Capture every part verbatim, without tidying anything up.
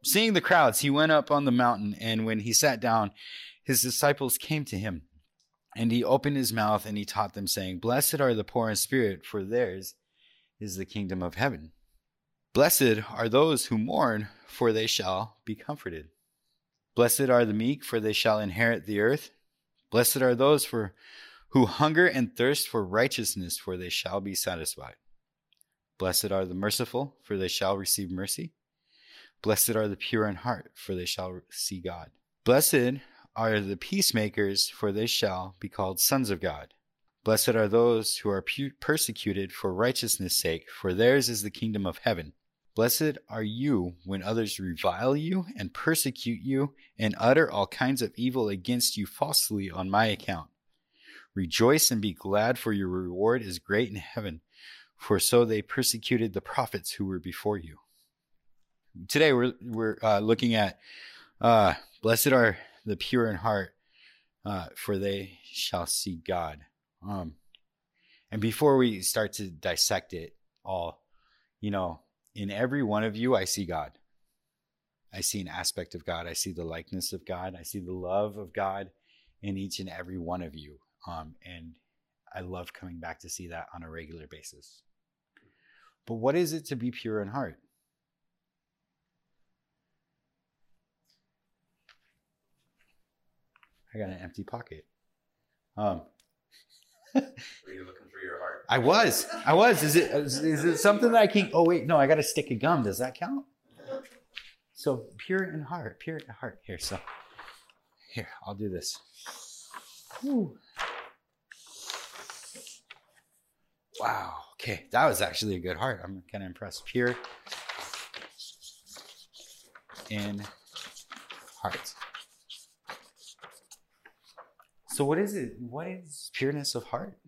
Seeing the crowds, he went up on the mountain, and when he sat down, his disciples came to him. And he opened his mouth, and he taught them, saying, Blessed are the poor in spirit, for theirs is the kingdom of heaven. Blessed are those who mourn, for they shall be comforted. Blessed are the meek, for they shall inherit the earth. Blessed are those for who hunger and thirst for righteousness, for they shall be satisfied. Blessed are the merciful, for they shall receive mercy. Blessed are the pure in heart, for they shall see God. Blessed are the peacemakers, for they shall be called sons of God. Blessed are those who are persecuted for righteousness' sake, for theirs is the kingdom of heaven. Blessed are you when others revile you and persecute you and utter all kinds of evil against you falsely on my account. Rejoice and be glad, for your reward is great in heaven, for so they persecuted the prophets who were before you. Today we're we're uh, looking at uh, blessed are the pure in heart, uh, for they shall see God. Um, and before we start to dissect it all, you know, in every one of you, I see God. I see an aspect of God. I see the likeness of God. I see the love of God in each and every one of you. Um, and I love coming back to see that on a regular basis. But what is it to be pure in heart? I got an empty pocket. Um, Were you looking for your heart? I was. I was. Is it is, is it something that I can... Oh, wait. No, I got a stick of gum. Does that count? So pure in heart. Pure in heart. Here, so. Here, I'll do this. Whew. Wow. Okay. That was actually a good heart. I'm kind of impressed. Pure in heart. So what is it? What is pureness of heart?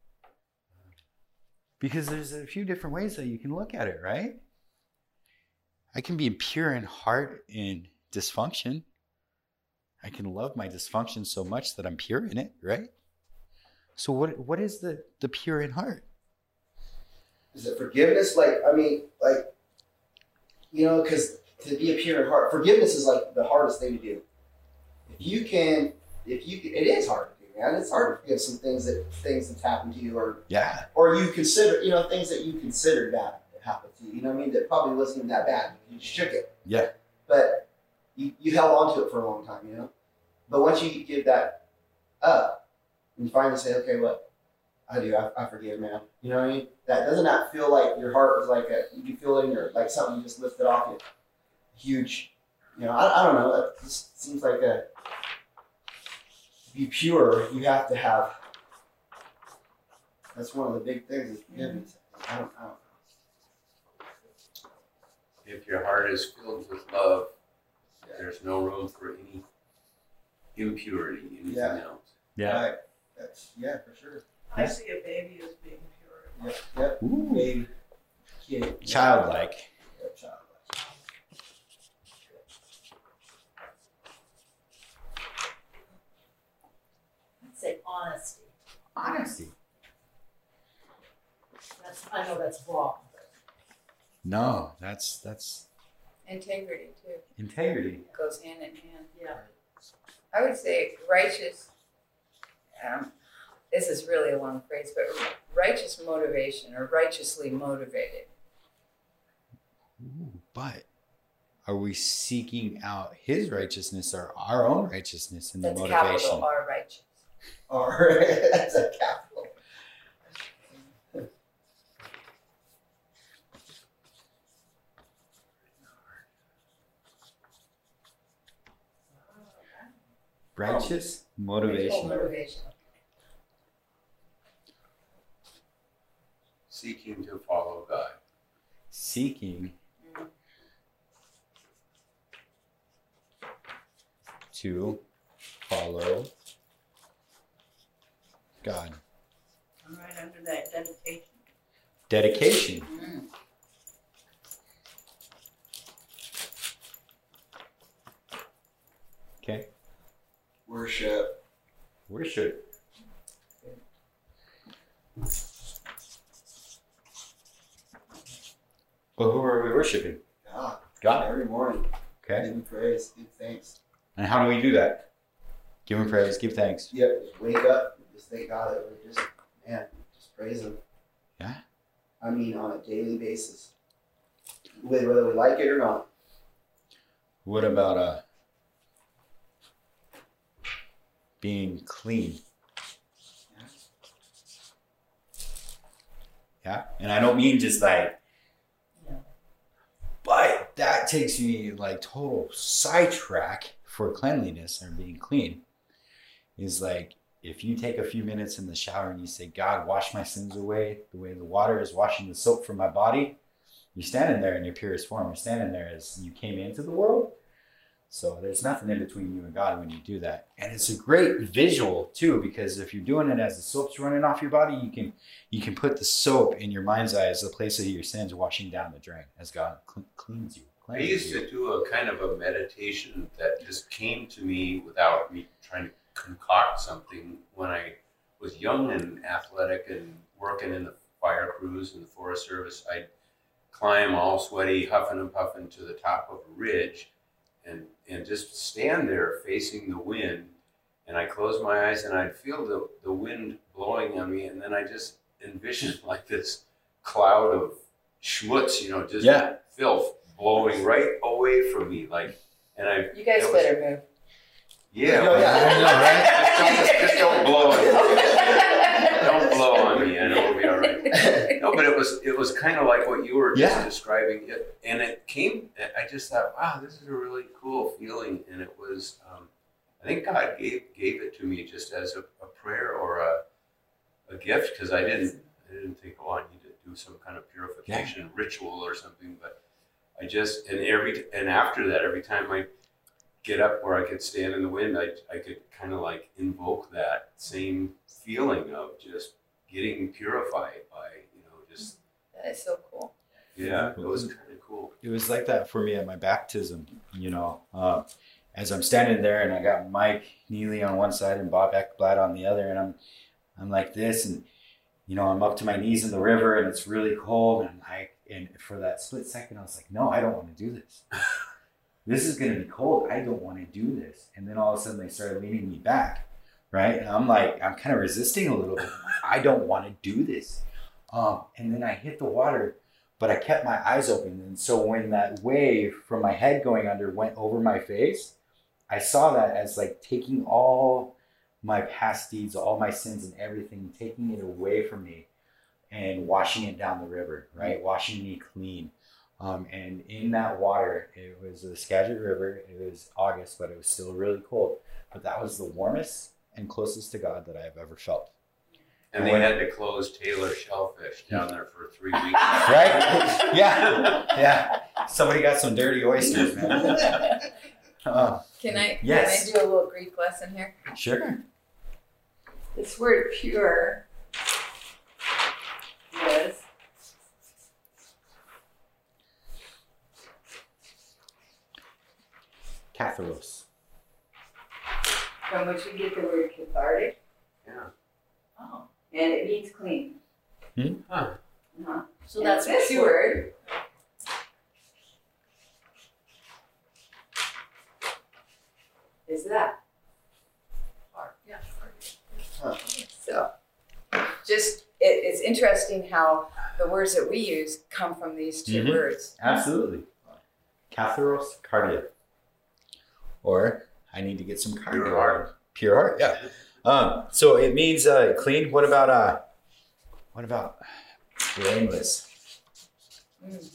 Because there's a few different ways that you can look at it, right? I can be pure in heart in dysfunction. I can love my dysfunction so much that I'm pure in it, right? So what what is the, the pure in heart? Is it forgiveness? Like, I mean, like, you know, because to be a pure in heart, forgiveness is like the hardest thing to do. If you can, if you can, it is hard to do, man. It's hard to forgive some things that things that's happened to you, or Yeah. or you consider, you know, things that you considered bad that happened to you. You know what I mean? That probably wasn't even that bad. You just shook it. Yeah. But you, you held on to it for a long time, you know? But once you give that up, and you finally say, okay, what? I do, I, I forgive, man. You know what I mean? That doesn't that feel like your heart was like a, you feel it in your, like something you just lifted off you. Huge, you know, I, I don't know. It just seems like a, to be pure, you have to have, that's one of the big things is forgiveness. I don't, I don't know. If your heart is filled with love, there's no room for any impurity, anything Yeah. else. Yeah. Right. That's, yeah, for sure. I see a baby as being pure. Yep, yep. Ooh. Baby, kid. Childlike. Yep, childlike. I'd say honesty. Honesty. That's, I know that's wrong. But No, that's that's Integrity too. integrity. Goes hand in hand. yeah. I would say righteous, um, this is really a long phrase, but righteous motivation or righteously motivated. Ooh, but are we seeking out his righteousness or our own righteousness in the That's motivation? capital R righteous. Or that's a capital. Righteous Oh, motivation. motivation. Seeking to follow God. Seeking Mm. to follow God. I'm right under that dedication. Dedication. Mm. Okay. Worship. Worship. Well, who are we worshiping? God. God. Every morning. Okay. Give him praise. Give thanks. And how do we do that? Give him praise. Give thanks. Yep. Just wake up. And just thank God that we're just, man, just praise him. Yeah. I mean, on a daily basis. Whether we like it or not. What about uh being clean? Yeah. And I don't mean just like, Yeah. but that takes me like total sidetrack for cleanliness and being clean. Is like if you take a few minutes in the shower and you say, God, wash my sins away the way the water is washing the soap from my body, you're standing there in your purest form. You're standing there as you came into the world. So there's nothing in between you and God when you do that. And it's a great visual too, because if you're doing it as the soap's running off your body, you can you can put the soap in your mind's eye as the place of your sins washing down the drain as God cl- cleans you. I cleanses used you. to do a kind of a meditation that just came to me without me trying to concoct something when I was young and athletic and working in the fire crews and the Forest Service. I'd climb all sweaty, huffing and puffing to the top of a ridge and, and just stand there facing the wind. And I close my eyes and I'd feel the, the wind blowing on me. And then I just envisioned like this cloud of schmutz, you know, just Yeah. filth blowing right away from me. Like, and I, You guys that was- better move. yeah, No, yeah. I know, right? just, don't, just don't blow on me. Don't blow on me, and it will be all right. No, but it was it was kind of like what you were just Yeah. describing. It, and it came. I just thought, wow, this is a really cool feeling, and it was. Um, I think God gave gave it to me just as a, a prayer or a a gift because I didn't I didn't think, oh, I need to do some kind of purification ritual or something, but I just and every and after that, every time I get up where I could stand in the wind, I, I could kind of like invoke that same feeling of just getting purified by, you know, just, That is so cool. yeah, it was kind of cool. It was like that for me at my baptism, you know. Uh, as I'm standing there and I got Mike Neely on one side and Bob Ekblad on the other, and I'm I'm like this, and you know, I'm up to my knees in the river and it's really cold, and I and for that split second I was like, no, I don't want to do this. This is going to be cold. I don't want to do this. And then all of a sudden they started leaning me back, right? And I'm like, I'm kind of resisting a little bit. I don't want to do this. Um, and then I hit the water, but I kept my eyes open. And so when that wave from my head going under went over my face, I saw that as like taking all my past deeds, all my sins and everything, taking it away from me and washing it down the river, right? Washing me clean. Um, and in that water, it was the Skagit River. It was August, but it was still really cold. But that was the warmest and closest to God that I've ever felt. And they had to close Taylor Shellfish down there for three weeks. Right? Yeah. Yeah. Somebody got some dirty oysters, man. Uh, Can I, Yes. can I do a little Greek lesson here? sure. This word pure is Katharos. from which we get the word cathartic, Yeah. Oh, and it means clean. Hmm? Huh. Uh-huh. so And that's this pure. word is that. Part, yeah, part. Huh. So, just it, it's interesting how the words that we use come from these two Mhm. words. Absolutely. Katharos cardia. Or I need to get some cardio. Pure heart. Pure heart, yeah. Um, so it means uh, clean. What about uh, what about blameless? Mm.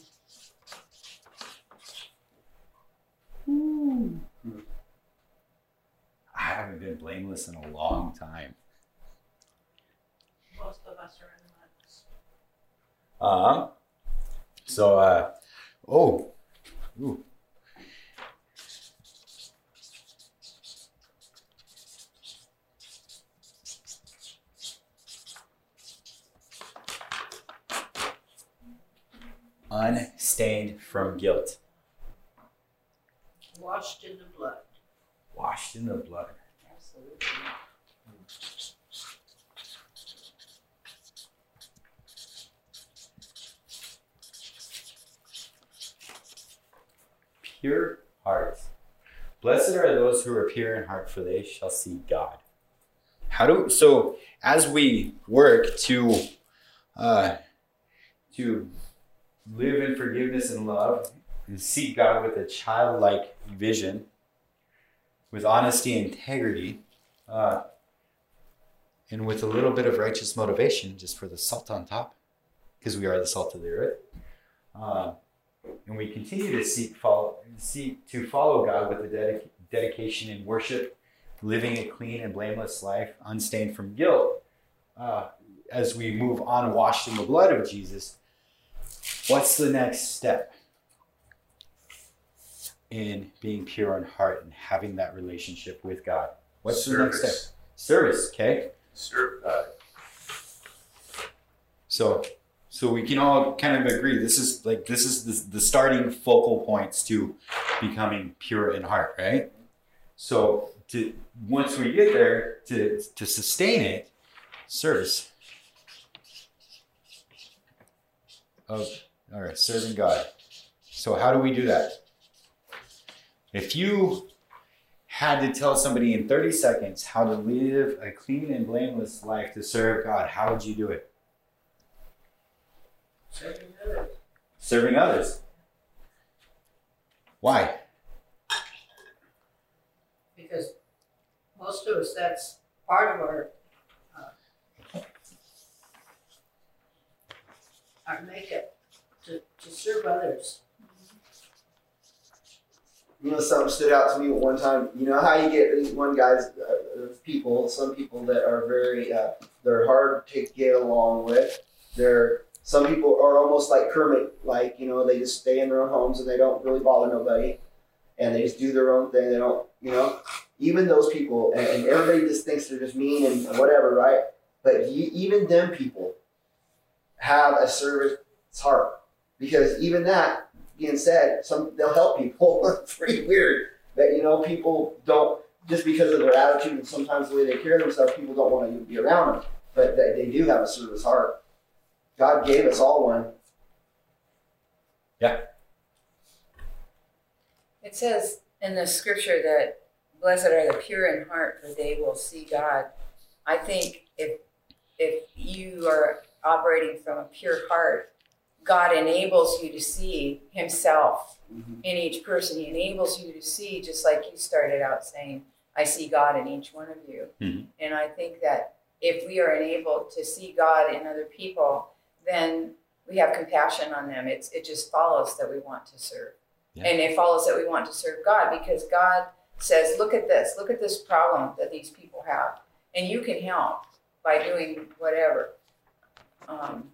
I haven't been blameless in a long time. Most of us are in the months. Um, so, uh, oh, ooh. Unstained from guilt, Washed in the blood. washed in the blood. Absolutely. Pure heart. Blessed are those who are pure in heart, for they shall see God. How do so as we work to uh, to live in forgiveness and love and seek God with a childlike vision, with honesty and integrity, uh, and with a little bit of righteous motivation, just for the salt on top, because we are the salt of the earth. Uh, and we continue to seek follow seek to follow God with a dedic- dedication in worship, living a clean and blameless life, unstained from guilt. Uh, as we move on, washed in the blood of Jesus, what's the next step in being pure in heart and having that relationship with God? What's the next Service. step? Service, okay? Serve God. So, so we can all kind of agree. This is like this is the, the starting focal points to becoming pure in heart, right? So, to once we get there, to to sustain it, service of all right, serving God. So, how do we do that? If you had to tell somebody in thirty seconds how to live a clean and blameless life to serve God, how would you do it? Serving others. Serving others. Why? Because most of us, that's part of our, uh, our makeup, to, to serve others. You know, something stood out to me one time. You know how you get these one guys, uh, people, some people that are very, uh, they're hard to get along with. They're, some people are almost like Kermit, like, you know, they just stay in their own homes and they don't really bother nobody. And they just do their own thing. They don't, you know, even those people, and, and everybody just thinks they're just mean and whatever, right? But you, even them people have a service heart. Because even that, being said, some they'll help people. It's pretty weird that, you know, people don't, just because of their attitude and sometimes the way they carry themselves, people don't want to be around them. But they, they do have a service heart. God gave us all one. Yeah. It says in the scripture that blessed are the pure in heart, for they will see God. I think if if you are operating from a pure heart, God enables you to see himself Mm-hmm. in each person. He enables you to see, just like you started out saying, I see God in each one of you. Mhm. And I think that if we are enabled to see God in other people, then we have compassion on them. It's, it just follows that we want to serve. Yeah. And it follows that we want to serve God, because God says, look at this, look at this problem that these people have. And you can help by doing whatever. Um,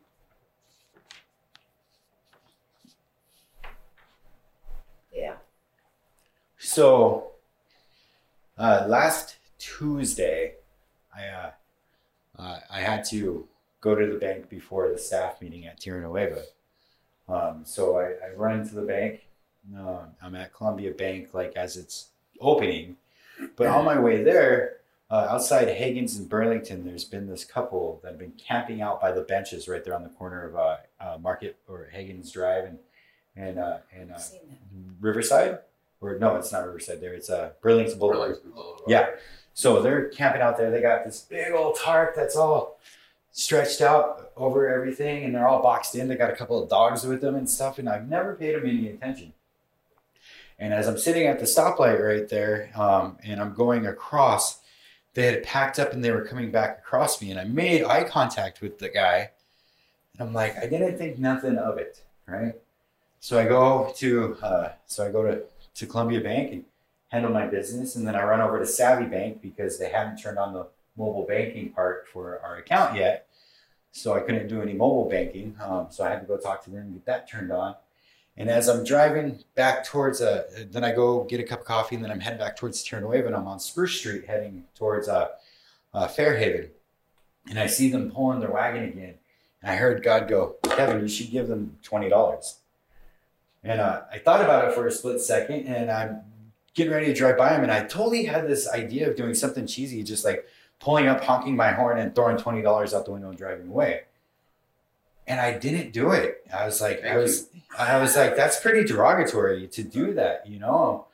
yeah. So, uh, last Tuesday, I uh, uh, I had to go to the bank before the staff meeting at Tierra Nueva. Um, so I, I run into the bank. Uh, I'm at Columbia Bank, like as it's opening. But on my way there, uh, outside Hagen's in Burlington, there's been this couple that have been camping out by the benches right there on the corner of uh, uh, Market or Hagen's Drive and and uh, and uh, I've seen that. Riverside. Or no, it's not Riverside. There, it's uh, Burlington Boulevard. Burlington Boulevard. Yeah. So they're camping out there. They got this big old tarp that's all stretched out over everything, and they're all boxed in. They got a couple of dogs with them and stuff, and I've never paid them any attention. And as I'm sitting at the stoplight right there, um, and I'm going across, they had packed up and they were coming back across me, and I made eye contact with the guy, and I'm like, I didn't think nothing of it, right? So I go to, uh, so I go to, to Columbia Bank and handle my business, and then I run over to Savvy Bank because they hadn't turned on the mobile banking part for our account yet, so I couldn't do any mobile banking. Um, so I had to go talk to them and get that turned on. And as I'm driving back towards, uh, then I go get a cup of coffee, and then I'm heading back towards Tierra Nueva, and I'm on Spruce Street heading towards uh, uh, Fairhaven, and I see them pulling their wagon again. And I heard God go, Kevin, you should give them twenty dollars. And uh, I thought about it for a split second, and I'm getting ready to drive by him, and I totally had this idea of doing something cheesy, just like pulling up, honking my horn, and throwing twenty dollars out the window and driving away. And I didn't do it. I was like, Thank I was, I was like, that's pretty derogatory to do that, you know.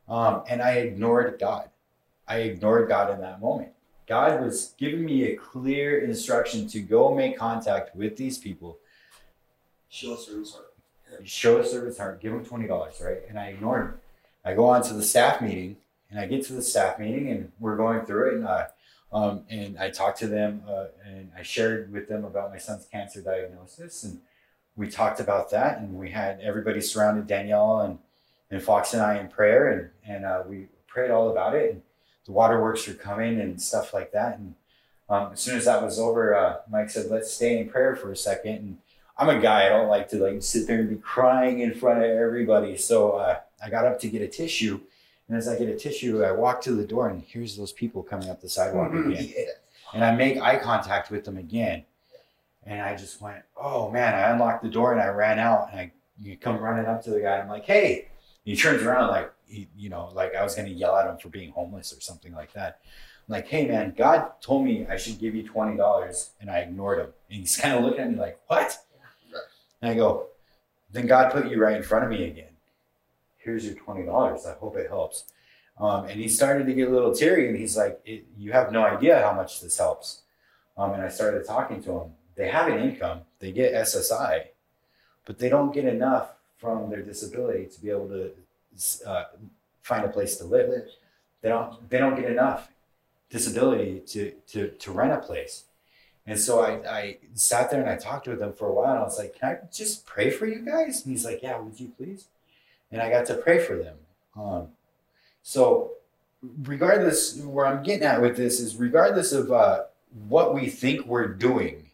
Um, and I ignored God. I ignored God in that moment. God was giving me a clear instruction to go make contact with these people. Show a service heart. Show a service heart. Give them twenty dollars, right? And I ignored him. I go on to the staff meeting, and I get to the staff meeting, and we're going through it, and I, um, and I talked to them, uh, and I shared with them about my son's cancer diagnosis, and we talked about that, and we had everybody surrounded Danielle and, and Fox and I in prayer, and and uh, we prayed all about it, and the waterworks were coming and stuff like that, and um, as soon as that was over, uh, Mike said, "Let's stay in prayer for a second." And I'm a guy, I don't like to like sit there and be crying in front of everybody, so uh, I got up to get a tissue. And as I get a tissue, I walk to the door, and here's those people coming up the sidewalk Mm-hmm. again. And I make eye contact with them again. And I just went, oh man, I unlocked the door and I ran out, and I you come running up to the guy. And I'm like, hey, and he turns around like, he, you know, like I was going to yell at him for being homeless or something like that. I'm like, hey man, God told me I should give you twenty dollars, and I ignored him. And he's kind of looking at me like, what? And I go, then God put you right in front of me again. Here's your twenty dollars. I hope it helps. Um, and he started to get a little teary, and he's like, it, you have no idea how much this helps. Um, and I started talking to him. They have an income. They get S S I, but they don't get enough from their disability to be able to uh, find a place to live. They don't, they don't get enough disability to, to, to rent a place. And so I, I sat there and I talked with him for a while, and I was like, can I just pray for you guys? And he's like, yeah, would you please? And I got to pray for them. Um, so regardless, where I'm getting at with this is regardless of uh, what we think we're doing,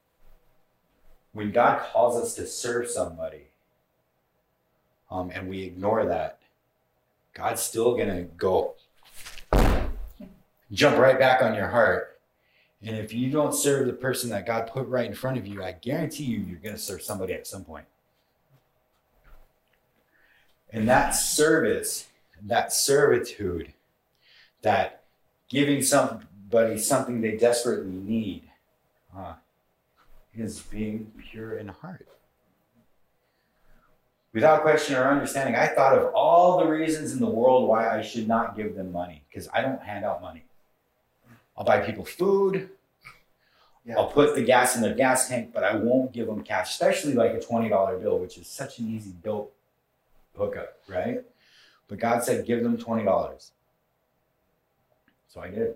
when God calls us to serve somebody, um, and we ignore that, God's still going to go jump right back on your heart. And if you don't serve the person that God put right in front of you, I guarantee you, you're going to serve somebody at some point. And that service, that servitude, that giving somebody something they desperately need, uh, is being pure in heart. Without question or understanding, I thought of all the reasons in the world why I should not give them money, because I don't hand out money. I'll buy people food. Yeah. I'll put the gas in their gas tank, but I won't give them cash, especially like a twenty dollar bill, which is such an easy dope hookup, right? But God said, give them twenty dollars. So I did.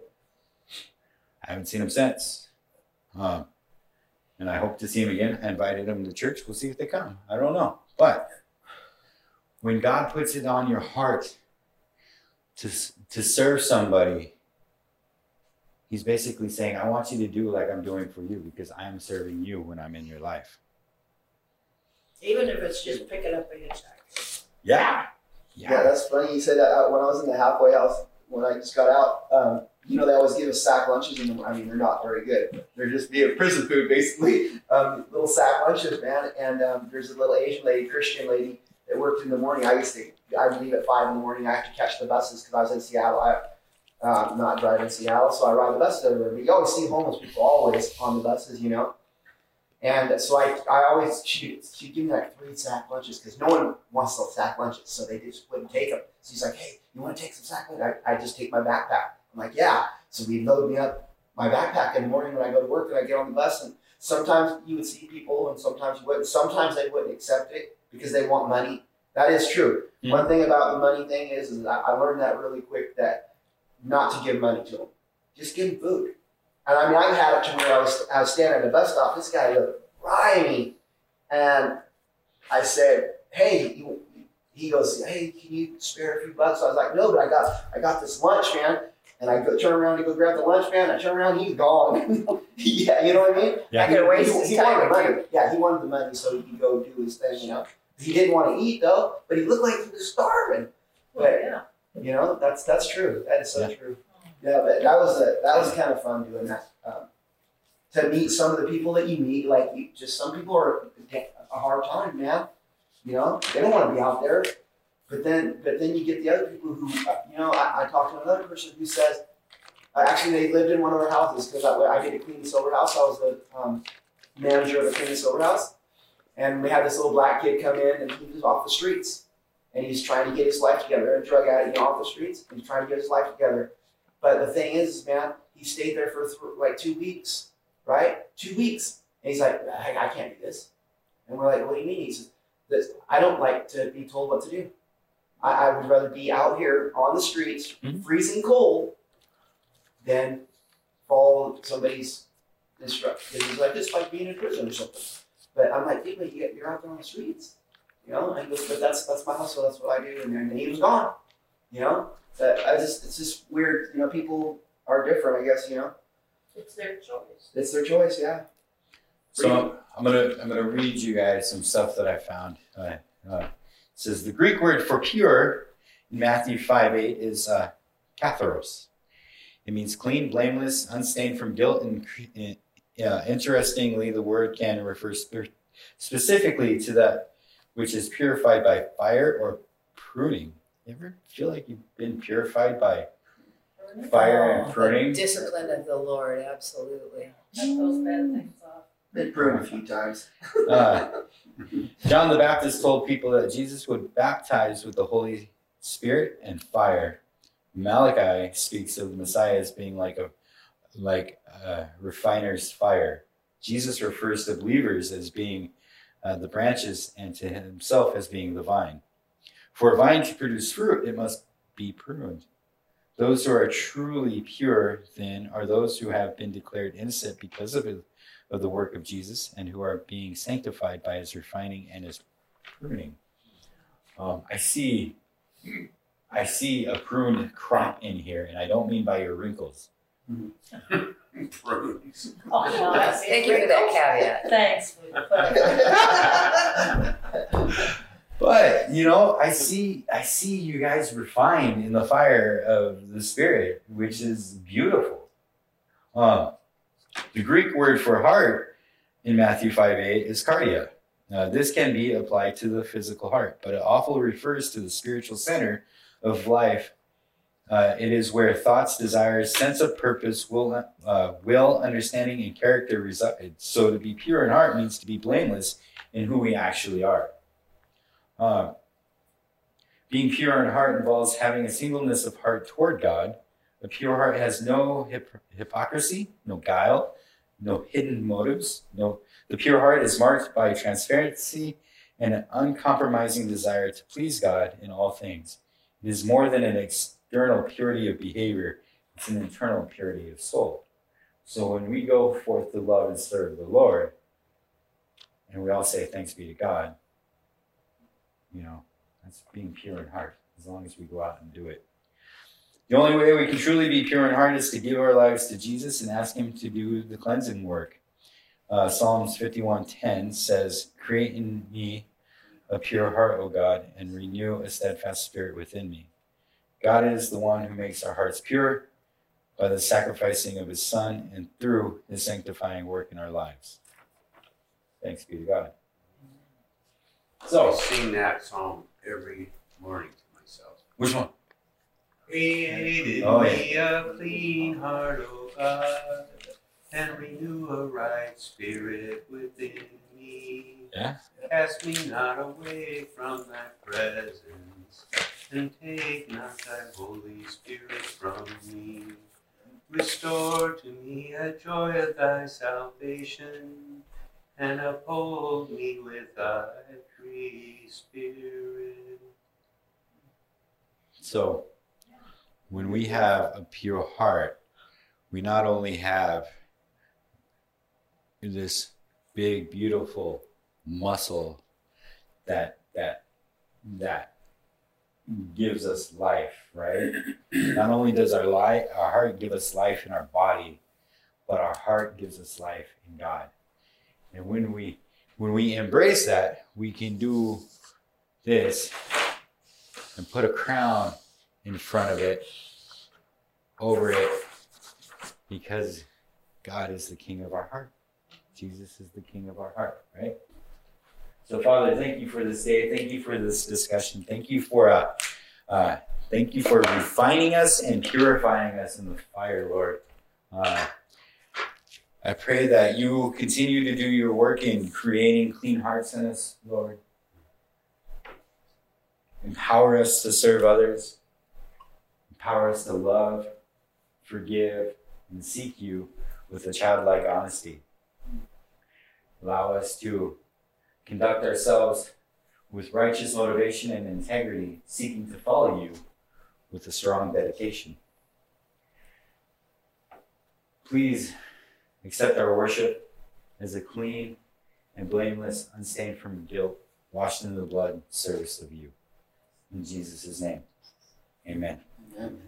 I haven't seen him since. Um, and I hope to see him again. I invited them to church. We'll see if they come. I don't know. But when God puts it on your heart to, to serve somebody, he's basically saying, I want you to do like I'm doing for you, because I am serving you when I'm in your life. Even if it's just picking up a hitchhiker. Yeah. Yeah. Yeah, that's funny. You said that uh, when I was in the halfway house, when I just got out, um, you know, they always give us sack lunches. And I mean, they're not very good. They're just being prison food, basically. Um, little sack lunches, man. And um, there's a little Asian lady, Christian lady, that worked in the morning. I used to, I'd leave at five in the morning. I have to catch the buses because I was in Seattle. I, uh, not driving in Seattle, so I ride the buses everywhere. But you always see homeless people always on the buses, you know. And so I, I always, she, she'd give me like three sack lunches because no one wants those sack lunches, so they just wouldn't take them. So she's like, hey, you want to take some sack lunches? I, I just take my backpack. I'm like, yeah. So we'd load me up my backpack in the morning when I go to work, and I get on the bus, and sometimes you would see people and sometimes you wouldn't. Sometimes they wouldn't accept it because they want money. That is true. Mm-hmm. One thing about the money thing is, is I, I learned that really quick, that not to give money to them. Just give them food. And I mean, I had it to where I was, I was standing at the bus stop. This guy looked grimy. And I said, hey, he, he goes, hey, can you spare a few bucks? I was like, no, but I got I got this lunch, man. And I go turn around to go grab the lunch, man. I turn around, he's gone. Yeah, you know what I mean? Yeah. I could waste he, his he time wanted the with money. Yeah, he wanted the money so he could go do his thing, you know. He didn't want to eat, though, but he looked like he was starving. Well, But, yeah. you know, that's that's true. That is so Yeah. true. Yeah, but that was a, that was kind of fun doing that. Um, to meet some of the people that you meet, like you, just some people are a hard time, man. You know, they don't want to be out there. But then, but then you get the other people who, uh, you know, I, I talked to another person who says, uh, actually they lived in one of our houses because I, I did a clean and sober house. I was the um, manager of a clean and sober house, and we had this little black kid come in, and he was off the streets. and he's trying to get his life together. A drug addict, you know, off the streets. He's trying to get his life together. But the thing is, man, he stayed there for th- like two weeks, right? Two weeks. And he's like, I, I can't do this. And we're like, what do you mean? He says, this, I don't like to be told what to do. I, I would rather be out here on the streets, Mm-hmm. freezing cold, than follow somebody's instructions. He's like, it's like being in prison or something. But I'm like, dude, you, you're out there on the streets. You know, and but that's that's my hustle. That's what I do. And then he was gone. You know, that I just it's just weird. You know, people are different. I guess you know. It's their choice. It's their choice. Yeah. So I'm gonna I'm gonna read you guys some stuff that I found. Uh, uh, it says the Greek word for pure in Matthew five eight is uh, katharos. It means clean, blameless, unstained from guilt. And uh, interestingly, the word can refer spe- specifically to that which is purified by fire or pruning. You ever feel like you've been purified by fire and pruning? The discipline of the Lord, absolutely. Cut those bad things off. Been pruned a few times. Uh, John the Baptist told people that Jesus would baptize with the Holy Spirit and fire. Malachi speaks of the Messiah as being like a like a refiner's fire. Jesus refers to believers as being uh, the branches and to himself as being the vine. For a vine to produce fruit, it must be pruned. Those who are truly pure, then, are those who have been declared innocent because of it, of the work of Jesus, and who are being sanctified by his refining and his pruning. Um, I see, I see a pruned crop in here, and I don't mean by your wrinkles. Prunes. Oh, no, that's Thank you for that caveat. Thanks. But you know, I see, I see you guys refined in the fire of the Spirit, which is beautiful. Um, the Greek word for heart in Matthew five eight is cardia. Uh, this can be applied to the physical heart, but it often refers to the spiritual center of life. Uh, it is where thoughts, desires, sense of purpose, will, uh, will, understanding, and character reside. So to be pure in heart means to be blameless in who we actually are. Uh, being pure in heart involves having a singleness of heart toward God. A pure heart has no hip- hypocrisy, no guile, no hidden motives. No, the pure heart is marked by transparency and an uncompromising desire to please God in all things. It is more than an external purity of behavior, it's an internal purity of soul. So when we go forth to love and serve the Lord, and we all say thanks be to God, you know, that's being pure in heart, as long as we go out and do it. The only way we can truly be pure in heart is to give our lives to Jesus and ask him to do the cleansing work. Uh, Psalms fifty-one ten says, create in me a pure heart, O God, and renew a steadfast spirit within me. God is the one who makes our hearts pure by the sacrificing of his Son and through his sanctifying work in our lives. Thanks be to God. So I So, sing that song every morning to myself. which one? Create in Oh, yeah. me a clean heart, O God, and renew a right spirit within me. Yeah. Cast me not away from thy presence, and take not thy Holy Spirit from me. Restore to me a joy of thy salvation, and uphold me with thy free spirit. So, when we have a pure heart, we not only have this big, beautiful muscle that that that gives us life, right? Not only does our life, our heart give us life in our body, but our heart gives us life in God. And when we when we embrace that, we can do this and put a crown in front of it, over it, because God is the king of our heart. Jesus is the king of our heart, right? So, Father, thank you for this day. Thank you for this discussion. Thank you for uh, uh, thank you for refining us and purifying us in the fire, Lord. Uh, I pray that you will continue to do your work in creating clean hearts in us, Lord. Empower us to serve others. Empower us to love, forgive, and seek you with a childlike honesty. Allow us to conduct ourselves with righteous motivation and integrity, seeking to follow you with a strong dedication. Please accept our worship as a clean and blameless, unstained from guilt, washed in the blood service of you. In Jesus' name, amen. Amen.